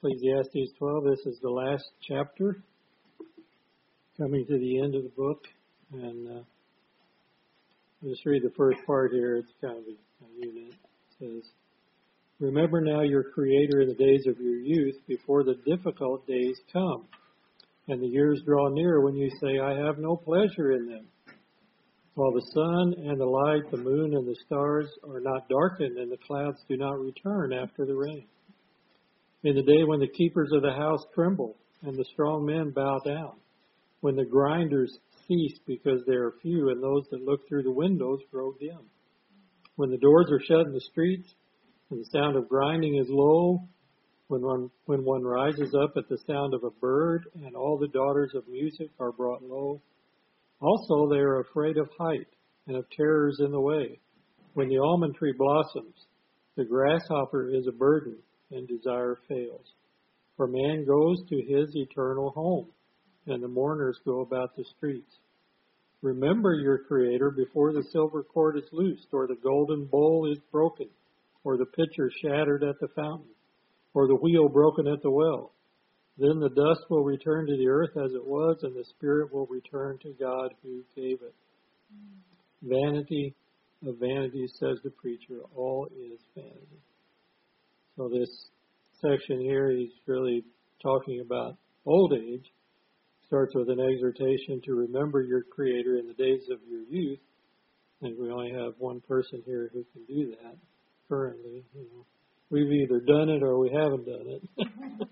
Ecclesiastes 12. This is the last chapter, coming to the end of the book. And I'll just read the first part here. It's kind of a unit. It says, "Remember now your Creator in the days of your youth, before the difficult days come, and the years draw near when you say, I have no pleasure in them. While the sun and the light, the moon and the stars are not darkened, and the clouds do not return after the rain. In the day when the keepers of the house tremble, and the strong men bow down, when the grinders cease because they are few, and those that look through the windows grow dim. When the doors are shut in the streets, and the sound of grinding is low, when one rises up at the sound of a bird, and all the daughters of music are brought low. Also they are afraid of height, and of terrors in the way. When the almond tree blossoms, the grasshopper is a burden, and desire fails. For man goes to his eternal home, and the mourners go about the streets. Remember your Creator before the silver cord is loosed, or the golden bowl is broken, or the pitcher shattered at the fountain, or the wheel broken at the well. Then the dust will return to the earth as it was, and the spirit will return to God who gave it. Vanity of vanities, says the preacher, all is vanity." So this section here, he's really talking about old age. Starts with an exhortation to remember your Creator in the days of your youth. And we only have one person here who can do that currently. We've either done it or we haven't done it.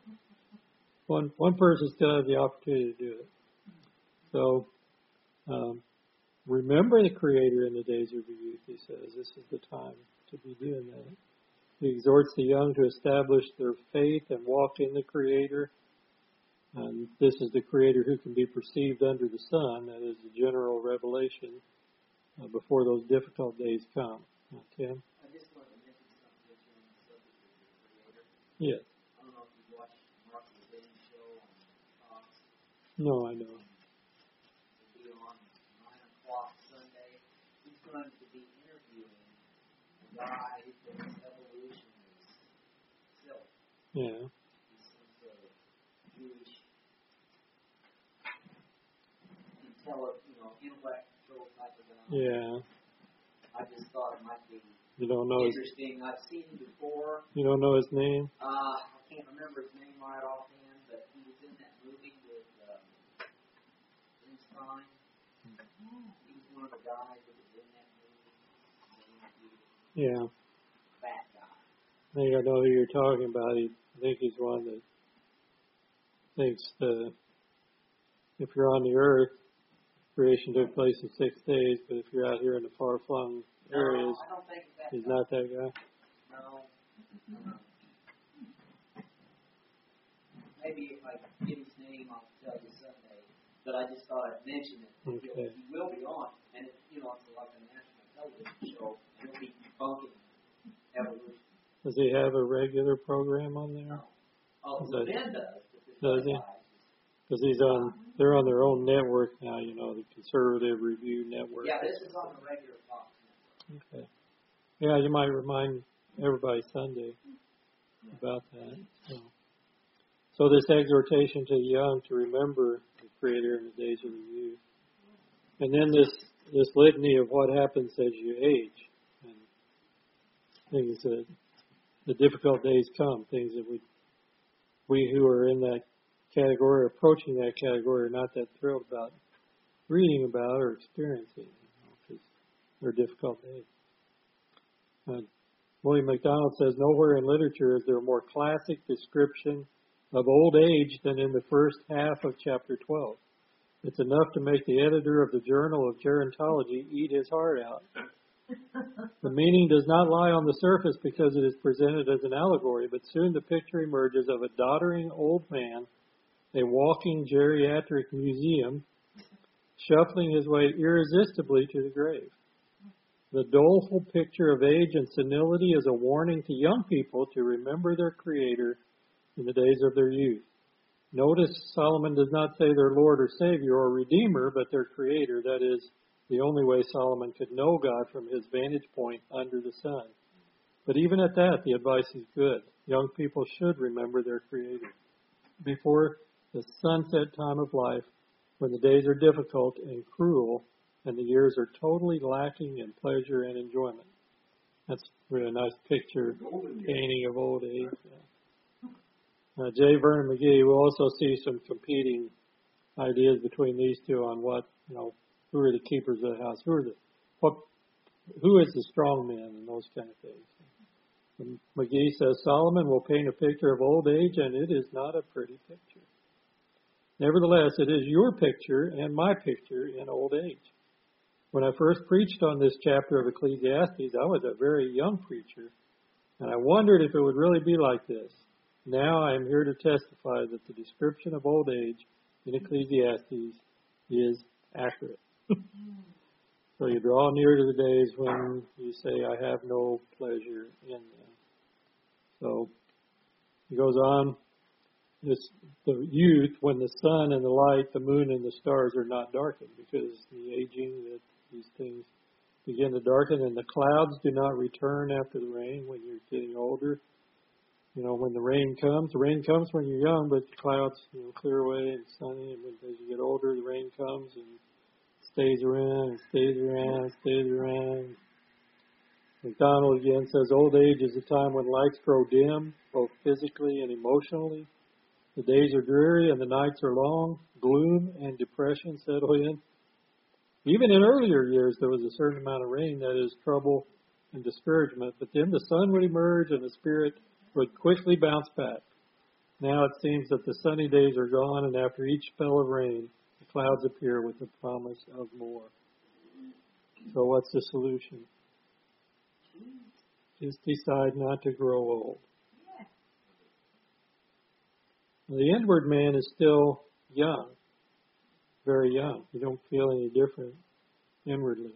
One person still has the opportunity to do it. So, remember the Creator in the days of your youth, he says. This is the time to be doing that. He exhorts the young to establish their faith and walk in the Creator. And this is the Creator who can be perceived under the sun. That is the general revelation before those difficult days come. Tim? I just wanted to mention something on the subject of the Creator. Yes. I don't know if you watched Mark Levin's show on Fox. No, I know. It'll be on 9 o'clock Sunday. He's going to be interviewing a guy who thinks evolution is silly. Yeah. He's some sort of Jewish intellectual type of guy. Yeah. I just thought it might be You don't know interesting. I've seen him before. You don't know his name? I can't remember his name right offhand, but he was in that movie with Einstein. He was one of the guys that was in that movie. Yeah. Fat guy. I think I know who you're talking about. I think he's one that thinks if you're on the earth, creation took place in 6 days, but if you're out here in the far-flung areas, I don't think that he's not that guy. No. Maybe if I get his name, I'll tell you Sunday. But I just thought I'd mention it. Okay. He will be on, and it's like a national television show, and he'll be debunking evolution. Does he have a regular program on there? No. Oh, Levin does. Does he? Because they're on their own network now, the Conservative Review Network. Yeah, this is on the regular Fox network. Okay. Yeah, you might remind everybody Sunday about that. So this exhortation to the young to remember the Creator in the days of the youth. And then this litany of what happens as you age. And things that the difficult days come, things that we who are in that category, approaching that category, are not that thrilled about reading about or experiencing, because they're difficult days. William MacDonald says, nowhere in literature is there a more classic description of old age than in the first half of chapter 12. It's enough to make the editor of the Journal of Gerontology eat his heart out. The meaning does not lie on the surface because it is presented as an allegory, but soon the picture emerges of a doddering old man, a walking geriatric museum, shuffling his way irresistibly to the grave. The doleful picture of age and senility is a warning to young people to remember their Creator in the days of their youth. Notice Solomon does not say their Lord or Savior or Redeemer, but their Creator. That is the only way Solomon could know God from his vantage point under the sun. But even at that, the advice is good. young people should remember their Creator. Before the sunset time of life, when the days are difficult and cruel, and the years are totally lacking in pleasure and enjoyment. That's really a nice picture, painting of old age. J. Vernon McGee will also see some competing ideas between these two on what, who are the keepers of the house, who is the strong man, and those kind of things. And McGee says Solomon will paint a picture of old age, and it is not a pretty picture. Nevertheless, it is your picture and my picture in old age. When I first preached on this chapter of Ecclesiastes, I was a very young preacher, and I wondered if it would really be like this. Now I am here to testify that the description of old age in Ecclesiastes is accurate. So you draw near to the days when you say, I have no pleasure in them. So he goes on, the youth, when the sun and the light, the moon and the stars are not darkened, because the aging, that these things begin to darken, and the clouds do not return after the rain when you're getting older. When the rain comes when you're young, but the clouds clear away and sunny, and as you get older, the rain comes and stays around and stays around and stays around. McDonald again says, old age is a time when lights grow dim, both physically and emotionally. The days are dreary and the nights are long. Gloom and depression settle in. Even in earlier years, there was a certain amount of rain, that is, trouble and discouragement. But then the sun would emerge and the spirit would quickly bounce back. Now it seems that the sunny days are gone, and after each spell of rain, the clouds appear with the promise of more. So what's the solution? Just decide not to grow old. The inward man is still young, very young. You don't feel any different inwardly.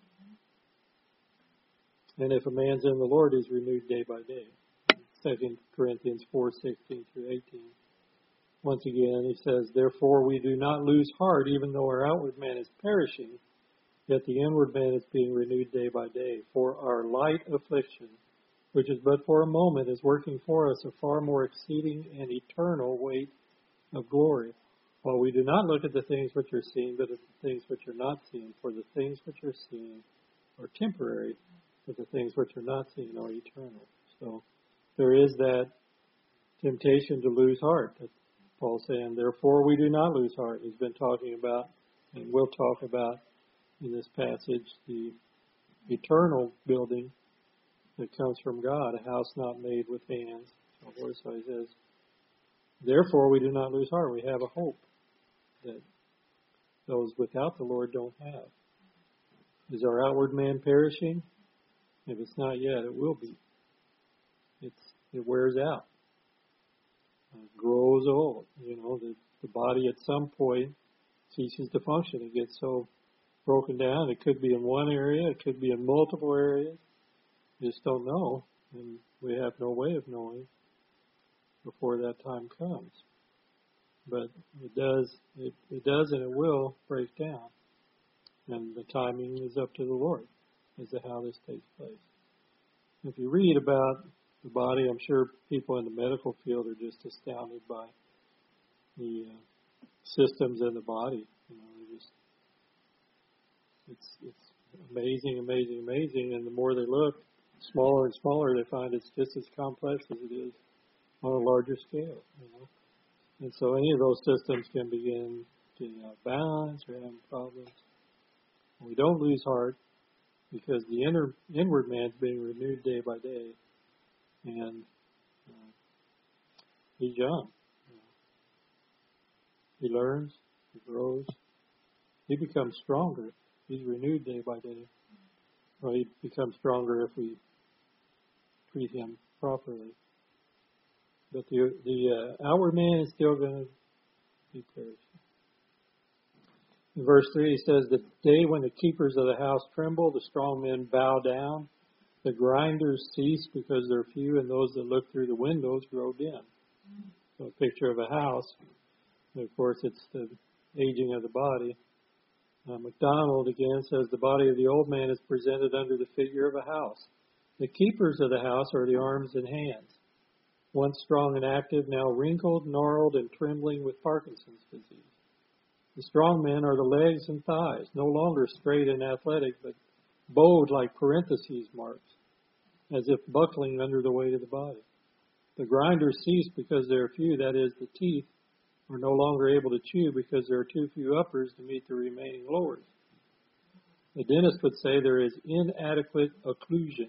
And if a man's in the Lord, he's renewed day by day. 2 Corinthians 4:16 through 18. Once again, he says, therefore we do not lose heart, even though our outward man is perishing, yet the inward man is being renewed day by day. For our light affliction, which is but for a moment, is working for us a far more exceeding and eternal weight of glory. While we do not look at the things which are seen, but at the things which are not seen. For the things which are seen are temporary, but the things which are not seen are eternal. So there is that temptation to lose heart. That Paul's saying, therefore we do not lose heart. He's been talking about, and we'll talk about in this passage, the eternal building that comes from God, a house not made with hands. So he says, therefore we do not lose heart. We have a hope that those without the Lord don't have. Is our outward man perishing? If it's not yet, it will be. It wears out. It grows old. The body at some point ceases to function. It gets so broken down. It could be in one area. It could be in multiple areas. You just don't know, and we have no way of knowing before that time comes. But it does, and it will break down. And the timing is up to the Lord as to how this takes place. If you read about the body, I'm sure people in the medical field are just astounded by the systems in the body. It's amazing, amazing, amazing. And the more they look, smaller and smaller, they find it's just as complex as it is on a larger scale. And so any of those systems can begin to balance or have problems. We don't lose heart because the inward man's being renewed day by day, and he's young. He learns, he grows, he becomes stronger. He's renewed day by day. Well, he becomes stronger if we treat him properly. But the outward man is still going to be perishing. In verse 3, he says, the day when the keepers of the house tremble, the strong men bow down. The grinders cease because they're few, and those that look through the windows grow dim. So a picture of a house. And of course, it's the aging of the body. MacDonald again says, the body of the old man is presented under the figure of a house. The keepers of the house are the arms and hands. once strong and active, now wrinkled, gnarled, and trembling with Parkinson's disease. The strong men are the legs and thighs, no longer straight and athletic, but bowed like parentheses marks, as if buckling under the weight of the body. The grinders cease because there are few, that is, the teeth are no longer able to chew because there are too few uppers to meet the remaining lowers. The dentist would say there is inadequate occlusion.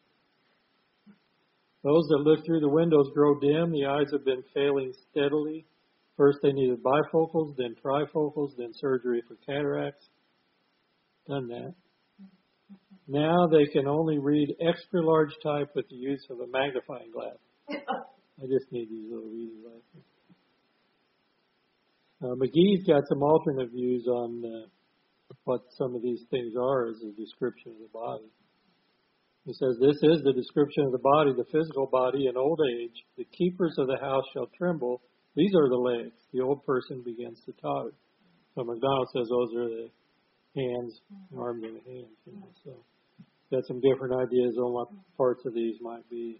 Those that look through the windows grow dim. The eyes have been failing steadily. First they needed bifocals, then trifocals, then surgery for cataracts. Done that. Now they can only read extra large type with the use of a magnifying glass. I just need these little reading glasses. McGee's got some alternate views on what some of these things are as a description of the body. He says, this is the description of the body, the physical body in old age. The keepers of the house shall tremble. These are the legs. The old person begins to totter. So McDonald says those are the hands, arms and the hands. You know, so got some different ideas on what parts of these might be.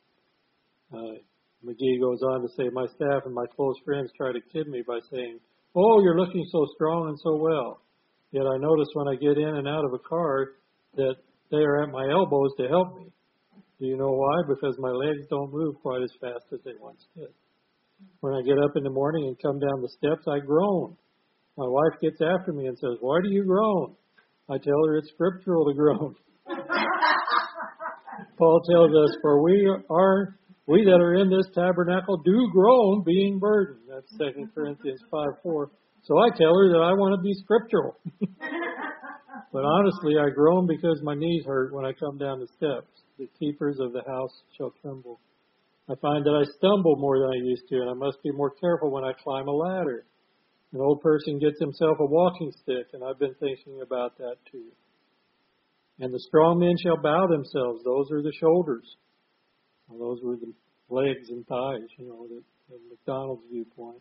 McGee goes on to say, my staff and my close friends try to kid me by saying, oh, you're looking so strong and so well. Yet I notice when I get in and out of a car that they are at my elbows to help me. Do you know why? Because my legs don't move quite as fast as they once did. When I get up in the morning and come down the steps, I groan. My wife gets after me and says, why do you groan? I tell her it's scriptural to groan. Paul tells us, for we that are in this tabernacle do groan, being burdened. That's 2 Corinthians 5:4. So I tell her that I want to be scriptural. But honestly, I groan because my knees hurt when I come down the steps. The keepers of the house shall tremble. I find that I stumble more than I used to, and I must be more careful when I climb a ladder. An old person gets himself a walking stick, and I've been thinking about that too. And the strong men shall bow themselves. Those are the shoulders. Well, those were the legs and thighs, you know, the McDonald's viewpoint.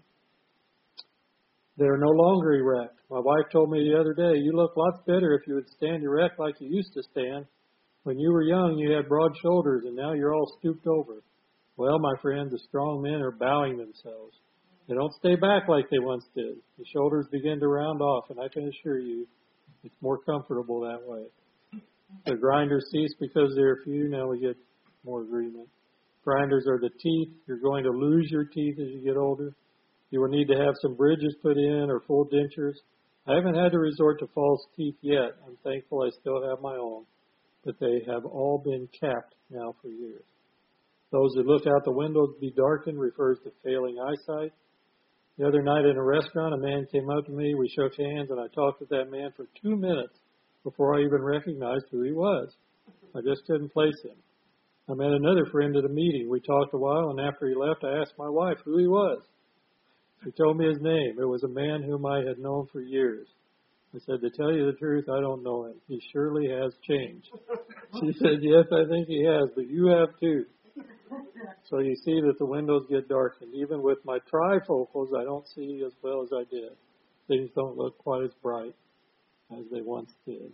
They are no longer erect. My wife told me the other day, you look lots better if you would stand erect like you used to stand. When you were young, you had broad shoulders, and now you're all stooped over. Well, my friend, the strong men are bowing themselves. They don't stay back like they once did. The shoulders begin to round off, and I can assure you it's more comfortable that way. The grinders cease because there are few. Now we get more agreement. Grinders are the teeth. You're going to lose your teeth as you get older. You will need to have some bridges put in or full dentures. I haven't had to resort to false teeth yet. I'm thankful I still have my own, but they have all been capped now for years. Those that look out the window to be darkened refers to failing eyesight. The other night in a restaurant, a man came up to me. We shook hands, and I talked with that man for 2 minutes before I even recognized who he was. I just couldn't place him. I met another friend at a meeting. We talked a while, and after he left, I asked my wife who he was. She told me his name. It was a man whom I had known for years. I said, to tell you the truth, I don't know him. He surely has changed. She said, yes, I think he has, but you have too. So you see that the windows get darkened. Even with my trifocals, I don't see as well as I did. Things don't look quite as bright as they once did.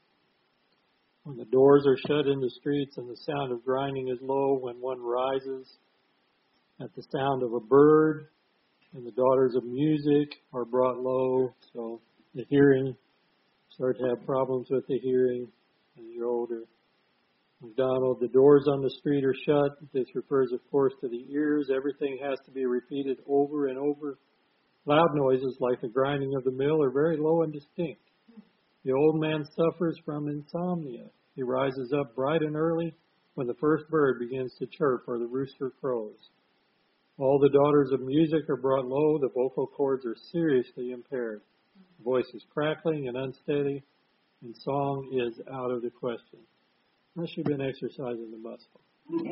When the doors are shut in the streets and the sound of grinding is low, when one rises at the sound of a bird, and the daughters of music are brought low, so the hearing, start to have problems with the hearing as you're older. McDonald, the doors on the street are shut. This refers, of course, to the ears. Everything has to be repeated over and over. Loud noises like the grinding of the mill are very low and distinct. The old man suffers from insomnia. He rises up bright and early when the first bird begins to chirp or the rooster crows. All the daughters of music are brought low. The vocal cords are seriously impaired. The voice is crackling and unsteady, and song is out of the question. Unless you've been exercising the muscle.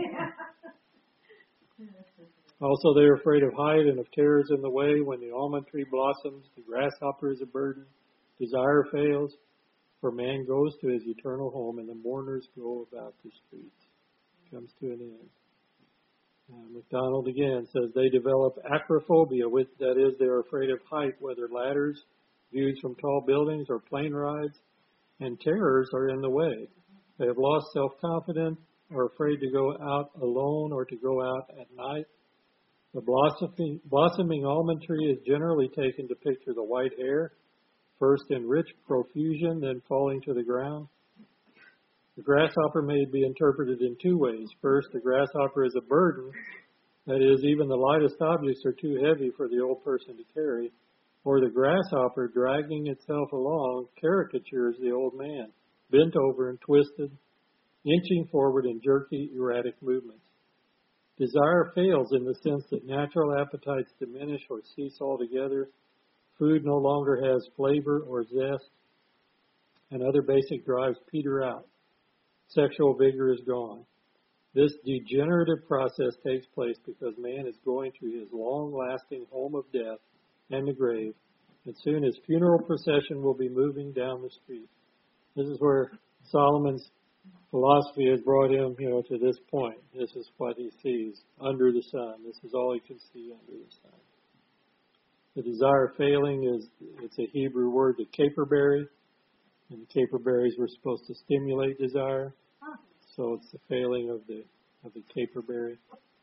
Also, they are afraid of height and of terrors in the way. When the almond tree blossoms, the grasshopper is a burden. Desire fails, for man goes to his eternal home, and the mourners go about the streets. It comes to an end. McDonald again says they develop acrophobia, that is, they are afraid of height, whether ladders, views from tall buildings, or plane rides, and terrors are in the way. They have lost self-confidence are afraid to go out alone or to go out at night. The blossoming almond tree is generally taken to picture the white hair, first in rich profusion, then falling to the ground. The grasshopper may be interpreted in two ways. First, the grasshopper is a burden. That is, even the lightest objects are too heavy for the old person to carry. Or the grasshopper, dragging itself along, caricatures the old man, bent over and twisted, inching forward in jerky, erratic movements. Desire fails in the sense that natural appetites diminish or cease altogether. Food no longer has flavor or zest, and other basic drives peter out. Sexual vigor is gone. This degenerative process takes place because man is going to his long-lasting home of death and the grave, and soon his funeral procession will be moving down the street. This is where Solomon's philosophy has brought him, to this point. This is what he sees under the sun. This is all he can see under the sun. The desire failing it's a Hebrew word, the caperberry, and the caperberries were supposed to stimulate desire. So it's the failing of the caperberry.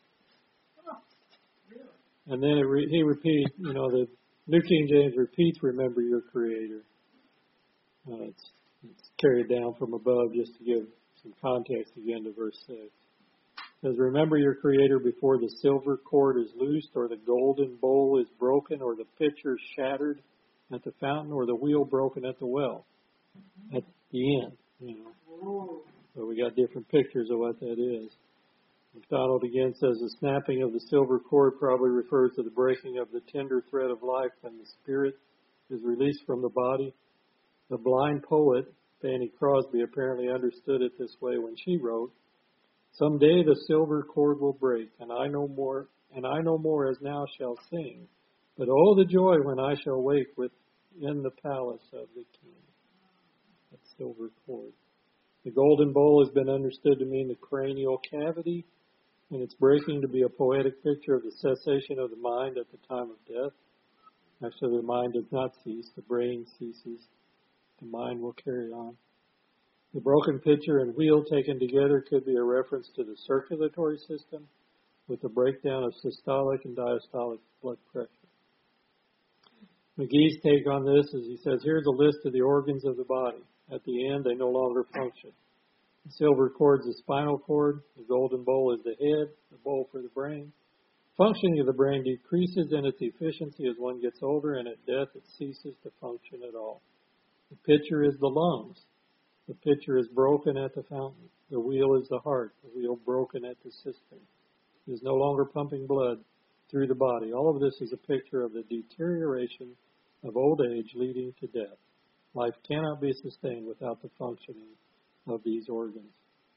And then he repeats, the New King James repeats, remember your Creator. It's carried down from above just to give some context again to verse 6. It says, remember your Creator before the silver cord is loosed, or the golden bowl is broken, or the pitcher shattered at the fountain, or the wheel broken at the well. At the end, So we got different pictures of what that is. MacDonald again says the snapping of the silver cord probably refers to the breaking of the tender thread of life when the spirit is released from the body. The blind poet, Fanny Crosby, apparently understood it this way when she wrote, someday the silver cord will break, and I no more as now shall sing. But oh, the joy when I shall wake within the palace of the King. That silver cord. The golden bowl has been understood to mean the cranial cavity, and its breaking to be a poetic picture of the cessation of the mind at the time of death. Actually, the mind does not cease. The brain ceases. The mind will carry on. The broken pitcher and wheel taken together could be a reference to the circulatory system with the breakdown of systolic and diastolic blood pressure. McGee's take on this is he says, here's a list of the organs of the body. At the end, they no longer function. The silver cord is the spinal cord. The golden bowl is the head, the bowl for the brain. Functioning of the brain decreases in its efficiency as one gets older, and at death it ceases to function at all. The pitcher is the lungs. The pitcher is broken at the fountain. The wheel is the heart. The wheel broken at the cistern. It is no longer pumping blood through the body. All of this is a picture of the deterioration of old age leading to death. Life cannot be sustained without the functioning of these organs.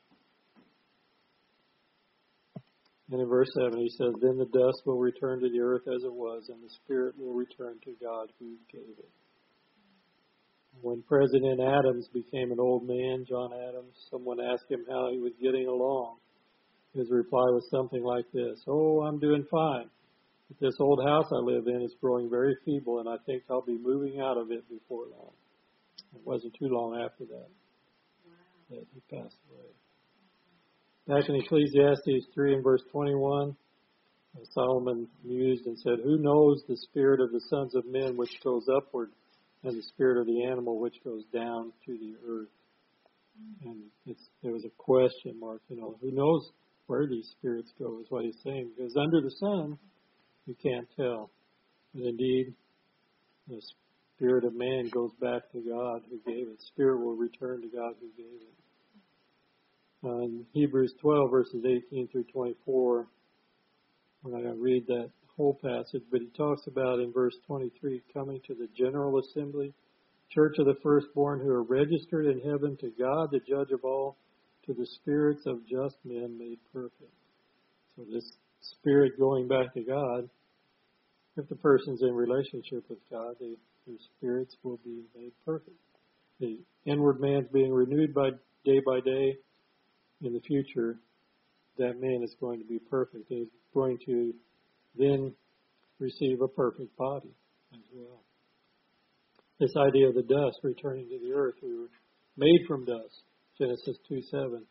And in verse 7 he says, then the dust will return to the earth as it was, and the spirit will return to God who gave it. When President Adams became an old man, John Adams, someone asked him how he was getting along. His reply was something like this, oh, I'm doing fine. But this old house I live in is growing very feeble, and I think I'll be moving out of it before long. It wasn't too long after that he passed away. Back in Ecclesiastes 3 and verse 21, Solomon mused and said, who knows the spirit of the sons of men which goes upward, and the spirit of the animal which goes down to the earth? And there was a question mark, who knows where these spirits go is what he's saying. Because under the sun, you can't tell. But indeed, the spirit of man goes back to God who gave it. Spirit will return to God who gave it. In Hebrews 12, verses 18 through 24, we're not going to read that whole passage, but he talks about in verse 23, coming to the general assembly, church of the firstborn who are registered in heaven, to God, the judge of all, to the spirits of just men made perfect. So this spirit going back to God, if the person's in relationship with God, their spirits will be made perfect. The inward man's being renewed by day. In the future, that man is going to be perfect. He's going to then receive a perfect body as well. This idea of the dust returning to the earth, we were made from dust, Genesis 2:7.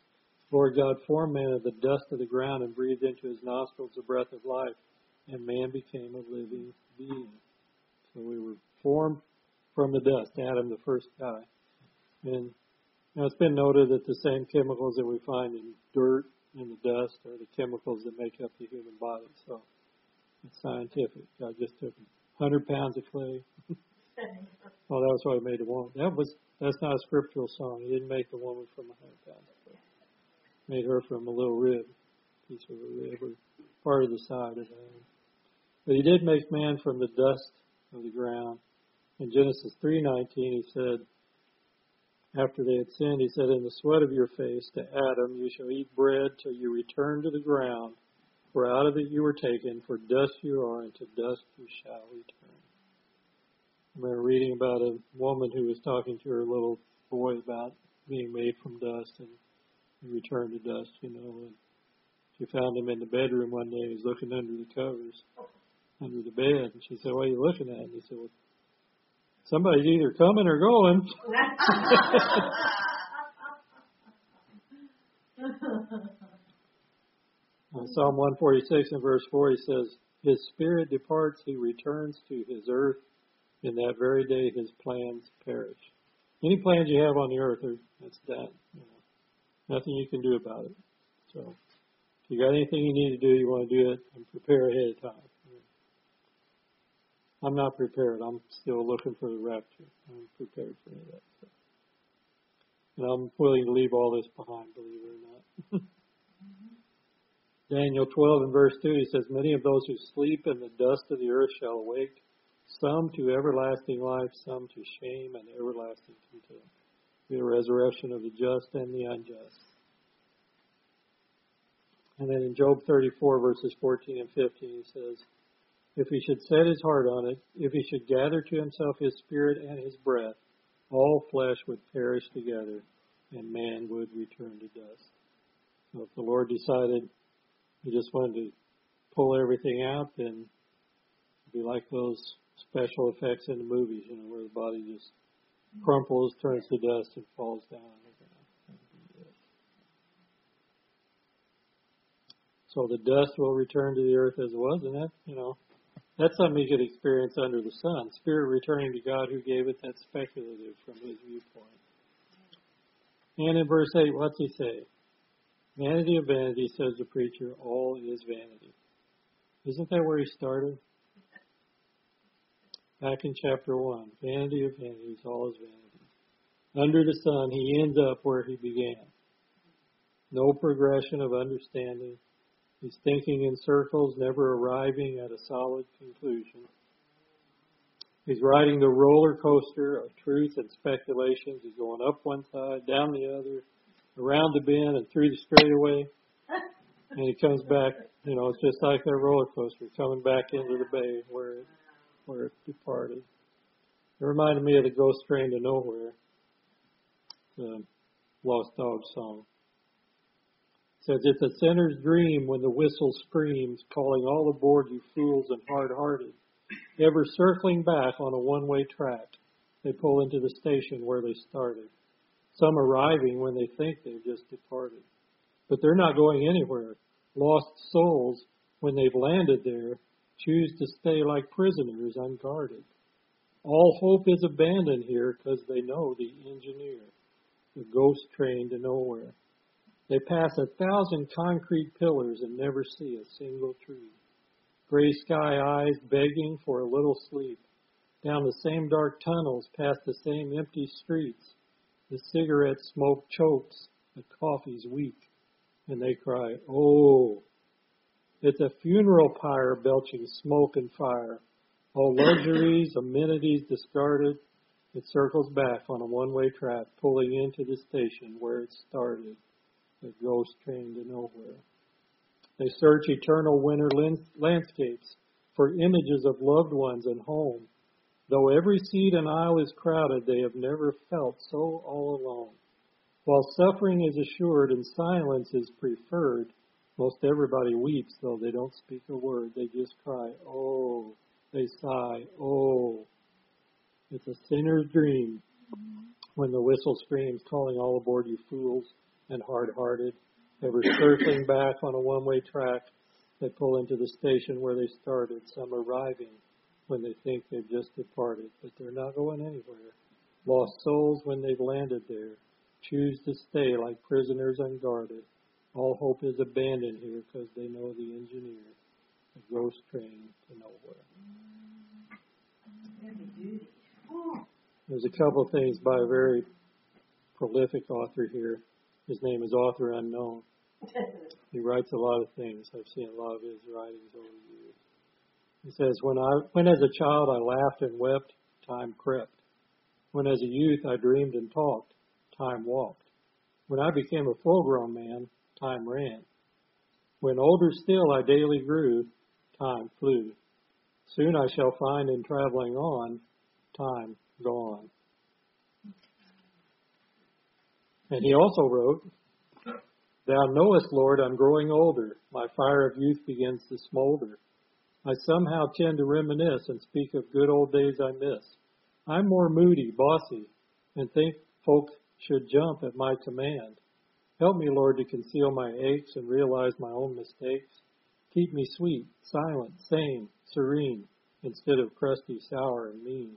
Lord God formed man of the dust of the ground and breathed into his nostrils the breath of life, and man became a living being. So we were formed from the dust, Adam, the first guy. And it's been noted that the same chemicals that we find in dirt and the dust are the chemicals that make up the human body. So it's scientific. God just took 100 pounds of clay. Well, that was why he made a woman. That's not a scriptural song. He didn't make the woman from 100 pounds of clay. He made her from a little rib, piece of a rib, or part of the side of Adam. But he did make man from the dust of the ground. In Genesis 3:19, he said, after they had sinned, he said, in the sweat of your face to Adam you shall eat bread till you return to the ground, for out of it you were taken, for dust you are, and to dust you shall return. I remember reading about a woman who was talking to her little boy about being made from dust and return to dust, and she found him in the bedroom one day. He was looking under the covers, under the bed, and she said, what are you looking at? And he said, well, somebody's either coming or going. Psalm 146 and verse 4, he says, his spirit departs, he returns to his earth. In that very day, his plans perish. Any plans you have on the earth, it's done. Nothing you can do about it. So, if you got anything you need to do, you want to do it and prepare ahead of time. I'm not prepared. I'm still looking for the rapture. I'm prepared for any of that stuff. And I'm willing to leave all this behind, believe it or not. Daniel 12 and verse 2, he says, many of those who sleep in the dust of the earth shall awake, some to everlasting life, some to shame and everlasting contempt. The resurrection of the just and the unjust. And then in Job 34 verses 14 and 15, he says, if he should set his heart on it, if he should gather to himself his spirit and his breath, all flesh would perish together, and man would return to dust. So if the Lord decided he just wanted to pull everything out, then it'd be like those special effects in the movies, where the body just crumples, turns to dust, and falls down on the ground. So the dust will return to the earth as it was, and that, that's something you could experience under the sun. Spirit returning to God who gave it, that's speculative from his viewpoint. And in verse 8, what's he say? Vanity of vanity, says the preacher, all is vanity. Isn't that where he started? Back in chapter 1, vanity of vanities, all is vanity. Under the sun, he ends up where he began. No progression of understanding. He's thinking in circles, never arriving at a solid conclusion. He's riding the roller coaster of truth and speculations. He's going up one side, down the other, around the bend and through the straightaway. And he comes back, it's just like that roller coaster, coming back into the bay where it departed. It reminded me of the Ghost Train to Nowhere, the Lost Dog song. It says, it's a sinner's dream when the whistle screams, calling all aboard, you fools and hard-hearted. Ever circling back on a one-way track, they pull into the station where they started. Some arriving when they think they've just departed. But they're not going anywhere. Lost souls, when they've landed there, choose to stay like prisoners unguarded. All hope is abandoned here because they know the engineer, the ghost train to nowhere. They pass 1,000 concrete pillars and never see a single tree. Gray sky eyes begging for a little sleep. Down the same dark tunnels, past the same empty streets. The cigarette smoke chokes, the coffee's weak, and they cry, oh. It's a funeral pyre belching smoke and fire. All luxuries, amenities discarded. It circles back on a one-way track, pulling into the station where it started. The ghost train to nowhere. They search eternal winter landscapes for images of loved ones and home. Though every seat and aisle is crowded, they have never felt so all alone. While suffering is assured and silence is preferred, most everybody weeps, though they don't speak a word. They just cry, oh. They sigh, oh. It's a sinner's dream when the whistle screams, calling all aboard, you fools and hard-hearted. They were circling back on a one-way track. They pull into the station where they started, some arriving when they think they've just departed, but they're not going anywhere. Lost souls when they've landed there choose to stay like prisoners unguarded. All hope is abandoned here because they know the engineer, the ghost train to nowhere. There's a couple of things by a very prolific author here. His name is Author Unknown. He writes a lot of things. I've seen a lot of his writings over the years. He says, when as a child I laughed and wept, time crept. When as a youth I dreamed and talked, time walked. When I became a full-grown man, time ran. When older still I daily grew, time flew. Soon I shall find in traveling on, time gone. And he also wrote, Thou knowest, Lord, I'm growing older. My fire of youth begins to smolder. I somehow tend to reminisce and speak of good old days I miss. I'm more moody, bossy, and think folk should jump at my command. Help me, Lord, to conceal my aches and realize my own mistakes. Keep me sweet, silent, sane, serene, instead of crusty, sour, and mean.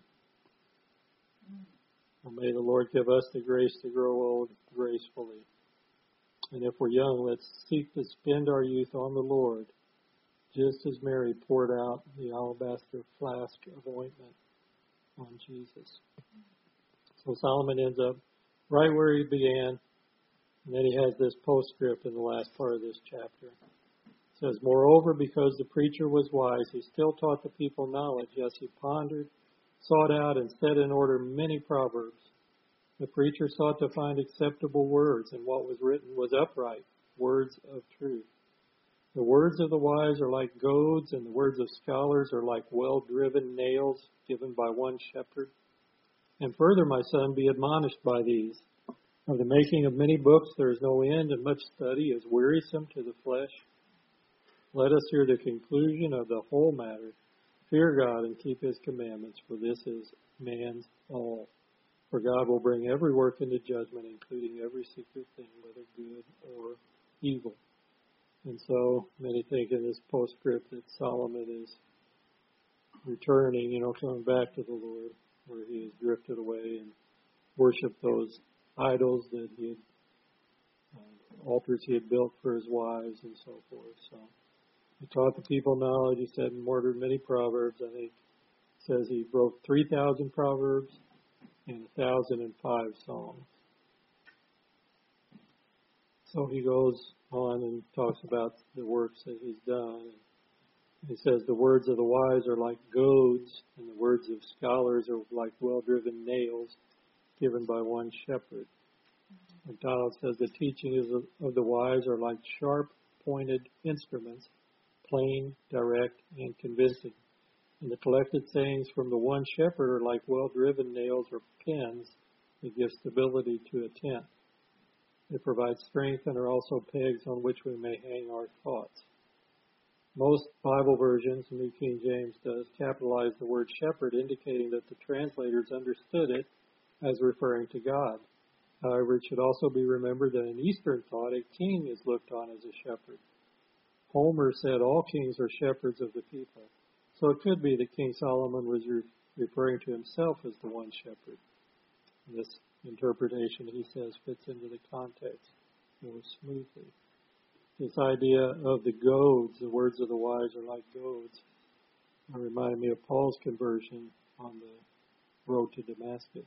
And may the Lord give us the grace to grow old gracefully. And if we're young, let's seek to spend our youth on the Lord, just as Mary poured out the alabaster flask of ointment on Jesus. So Solomon ends up right where he began, and then he has this postscript in the last part of this chapter. It says, Moreover, because the preacher was wise, he still taught the people knowledge. Yes, he pondered, sought out, and set in order many proverbs. The preacher sought to find acceptable words, and what was written was upright, words of truth. The words of the wise are like goads, and the words of scholars are like well-driven nails given by one shepherd. And further, my son, be admonished by these. Of the making of many books there is no end, and much study is wearisome to the flesh. Let us hear the conclusion of the whole matter. Fear God and keep his commandments, for this is man's all. For God will bring every work into judgment, including every secret thing, whether good or evil. And so many think in this postscript that Solomon is returning, coming back to the Lord, where he has drifted away and worshiped those idols that he had, altars he had built for his wives and so forth. So he taught the people knowledge. He said and ordered many proverbs. I think it says he broke 3,000 proverbs and 1,005 songs. So he goes on and talks about the works that he's done. He says the words of the wise are like goads, and the words of scholars are like well-driven nails given by one shepherd. MacDonald says the teachings of the wise are like sharp-pointed instruments, plain, direct, and convincing. And the collected sayings from the one shepherd are like well-driven nails or pins that give stability to a tent. They provide strength and are also pegs on which we may hang our thoughts. Most Bible versions, New King James does, capitalize the word shepherd, indicating that the translators understood it as referring to God. However, it should also be remembered that in Eastern thought, a king is looked on as a shepherd. Homer said all kings are shepherds of the people. So it could be that King Solomon was referring to himself as the one shepherd. This interpretation, he says, fits into the context more smoothly. This idea of the goads, the words of the wise are like goads, reminded me of Paul's conversion on the road to Damascus.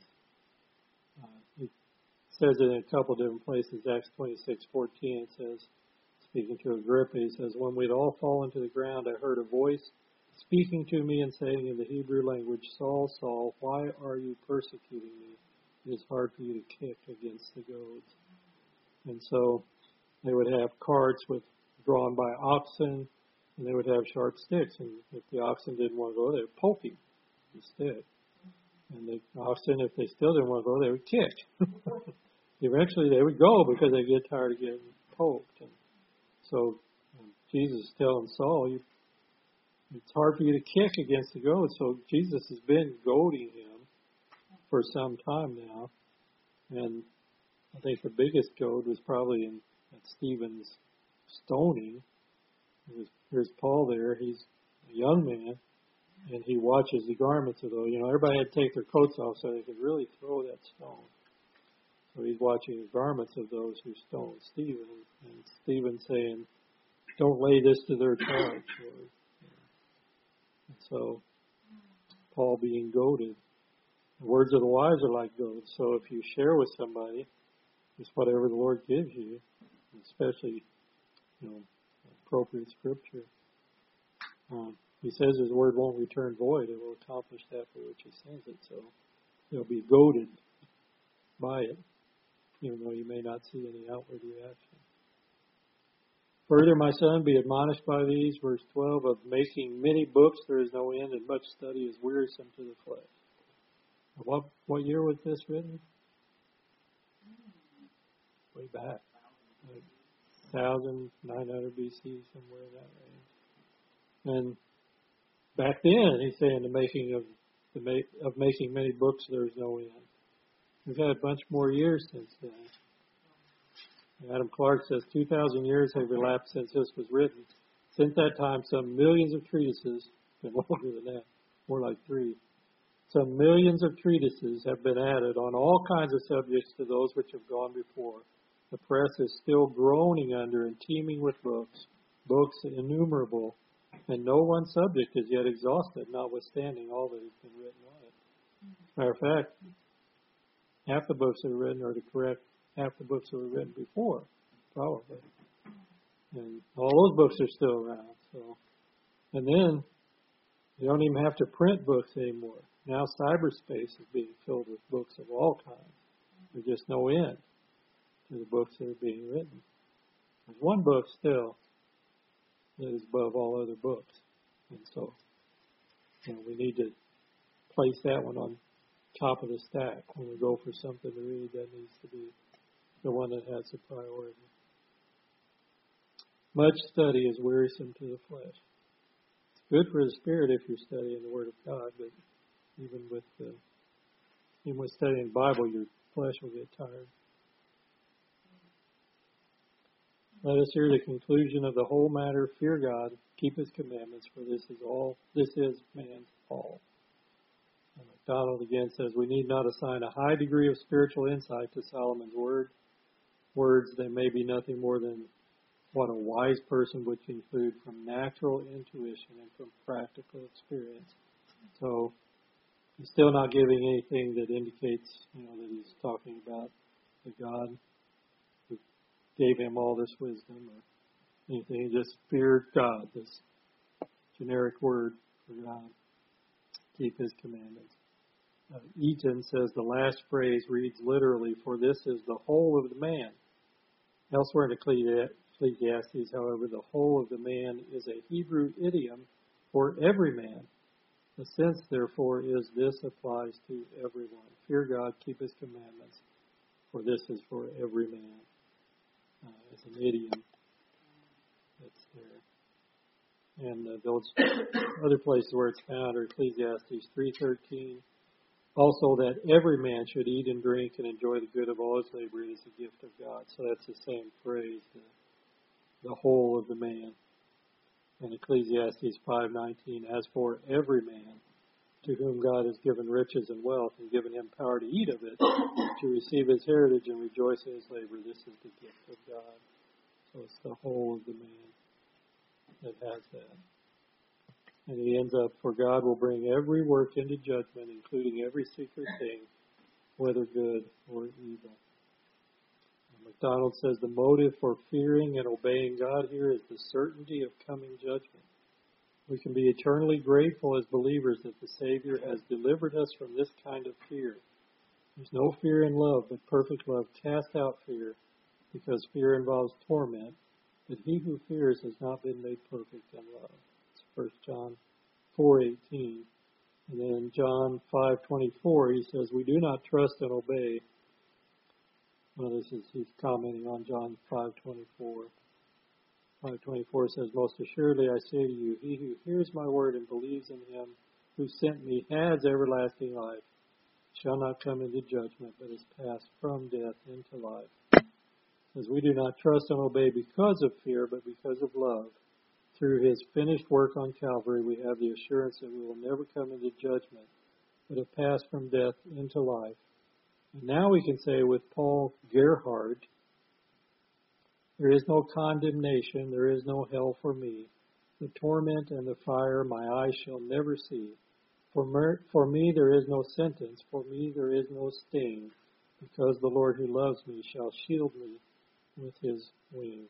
It says it in a couple of different places. Acts 26:14, it says, speaking to Agrippa, he says, When we'd all fallen to the ground, I heard a voice speaking to me and saying in the Hebrew language, Saul, Saul, why are you persecuting me? It is hard for you to kick against the goads. And so they would have carts drawn by oxen, and they would have sharp sticks. And if the oxen didn't want to go, they would poke him with the stick. And the oxen, if they still didn't want to go, they would kick. Eventually they would go because they get tired of getting poked. And so Jesus is telling Saul, it's hard for you to kick against the goad. So Jesus has been goading him for some time now. And I think the biggest goad was probably in at Stephen's stoning. Here's Paul there. He's a young man, and he watches the garments of those. Everybody had to take their coats off so they could really throw that stone. So he's watching the garments of those who stoned Stephen, and Stephen saying, "Don't lay this to their charge, Lord." And so Paul being goaded. The words of the wise are like goads. So if you share with somebody, just whatever the Lord gives you, especially, appropriate scripture. He says His word won't return void. It will accomplish that for which He sends it. So they'll be goaded by it, even though you may not see any outward reaction. Further, my son, be admonished by these, verse 12, of making many books there is no end, and much study is wearisome to the flesh. What year was this written? Way back. 1900 BC, somewhere in that range. And back then, he's saying the making of making many books there is no end. We've had a bunch more years since then. Adam Clark says 2,000 years have elapsed since this was written. Since that time, some millions of treatises, been longer than that, more like 3. Some millions of treatises have been added on all kinds of subjects to those which have gone before. The press is still groaning under and teeming with books innumerable, and no one subject is yet exhausted, notwithstanding all that has been written on it. Matter of fact, half the books that are written are to correct half the books that were written before, probably. And all those books are still around. So, and then you don't even have to print books anymore. Now cyberspace is being filled with books of all kinds. There's just no end to the books that are being written. There's one book still that is above all other books. And so, we need to place that one on top of the stack. When we go for something to read, that needs to be the one that has the priority. Much study is wearisome to the flesh. It's good for the spirit if you're studying the Word of God, but even with studying the Bible, your flesh will get tired. Let us hear the conclusion of the whole matter. Fear God, keep His commandments, for this is man's all. And MacDonald again says, we need not assign a high degree of spiritual insight to Solomon's words. They may be nothing more than what a wise person would conclude from natural intuition and from practical experience. So he's still not giving anything that indicates, that he's talking about the God who gave him all this wisdom or anything. He just feared God, this generic word for God. Keep His commandments. Eaton says the last phrase reads literally, for this is the whole of the man. Elsewhere in Ecclesiastes, however, the whole of the man is a Hebrew idiom for every man. The sense, therefore, is this applies to everyone. Fear God, keep His commandments, for this is for every man. It's an idiom that's there. And those other places where it's found are Ecclesiastes 3:13. Also, that every man should eat and drink and enjoy the good of all his labor is a gift of God. So that's the same phrase, the whole of the man. And Ecclesiastes 5:19, as for every man to whom God has given riches and wealth and given him power to eat of it, to receive his heritage and rejoice in his labor, this is the gift of God. So it's the whole of the man that has that. And he ends up, for God will bring every work into judgment, including every secret thing, whether good or evil. And MacDonald says the motive for fearing and obeying God here is the certainty of coming judgment. We can be eternally grateful as believers that the Savior has delivered us from this kind of fear. There's no fear in love, but perfect love casts out fear, because fear involves torment. But he who fears has not been made perfect in love. 1 John 4:18. And then John 5:24, he says, we do not trust and obey. Well, he's commenting on John 5:24. 5:24 says, most assuredly I say to you, he who hears my word and believes in him who sent me has everlasting life, shall not come into judgment, but is passed from death into life. says, we do not trust and obey because of fear, but because of love. Through his finished work on Calvary, we have the assurance that we will never come into judgment, but have passed from death into life. And now we can say with Paul Gerhardt, there is no condemnation, there is no hell for me. The torment and the fire my eyes shall never see. For me there is no sentence, for me there is no sting, because the Lord who loves me shall shield me with his wing.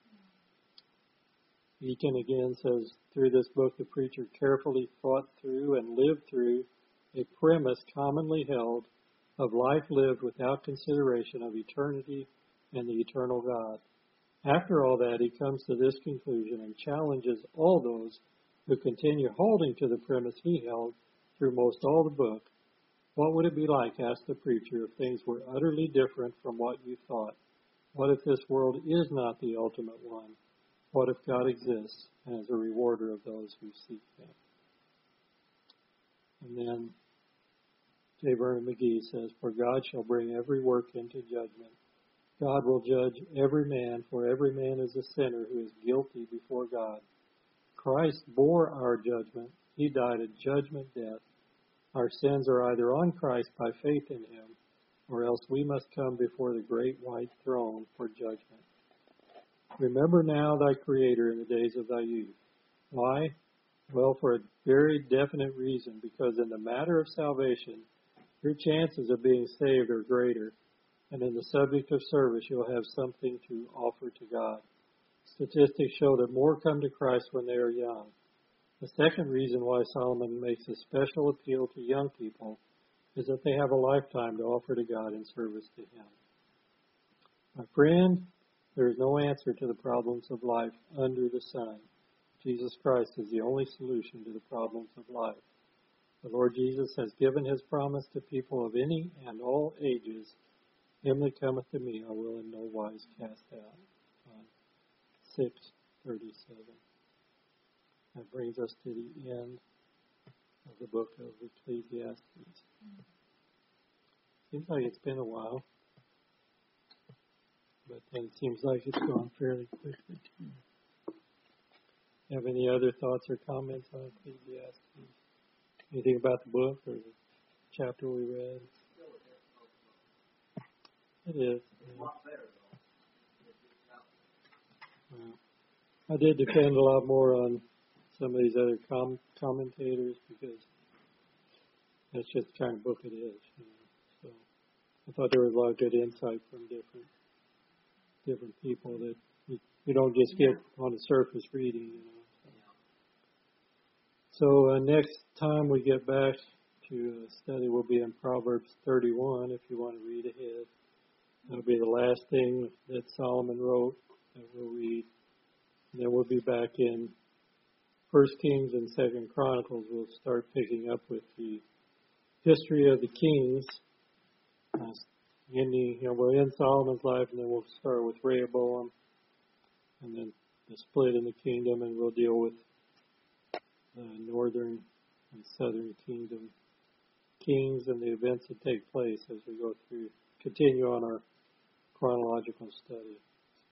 Eaton again says, through this book the preacher carefully thought through and lived through a premise commonly held of life lived without consideration of eternity and the eternal God. After all that, he comes to this conclusion and challenges all those who continue holding to the premise he held through most all the book. What would it be like, asked the preacher, if things were utterly different from what you thought? What if this world is not the ultimate one? What if God exists and is a rewarder of those who seek him? And then J. Vernon McGee says, for God shall bring every work into judgment. God will judge every man, for every man is a sinner who is guilty before God. Christ bore our judgment. He died a judgment death. Our sins are either on Christ by faith in him, or else we must come before the great white throne for judgment. Remember now thy Creator in the days of thy youth. Why? Well, for a very definite reason, because in the matter of salvation, your chances of being saved are greater, and in the subject of service, you'll have something to offer to God. Statistics show that more come to Christ when they are young. The second reason why Solomon makes a special appeal to young people is that they have a lifetime to offer to God in service to him. My friend, there is no answer to the problems of life under the sun. Jesus Christ is the only solution to the problems of life. The Lord Jesus has given his promise to people of any and all ages. Him that cometh to me I will in no wise cast out. John 6:37. That brings us to the end of the book of Ecclesiastes. Seems like it's been a while, but then it seems like it's gone fairly quickly too. Have any other thoughts or comments on Ecclesiastes? Anything about the book or the chapter we read? It is. Yeah. Well, I did depend a lot more on some of these other commentators because that's just the kind of book it is. You know. So I thought there was a lot of good insight from different people that you don't just get on the surface reading. You know. So next time we get back to study, we'll be in Proverbs 31. If you want to read ahead. That'll be the last thing that Solomon wrote that we'll read. And then we'll be back in 1 Kings and 2 Chronicles. We'll start picking up with the history of the kings. We're in Solomon's life, and then we'll start with Rehoboam, and then the split in the kingdom, and we'll deal with the northern and southern kingdom kings and the events that take place as we go through, continue on our chronological study.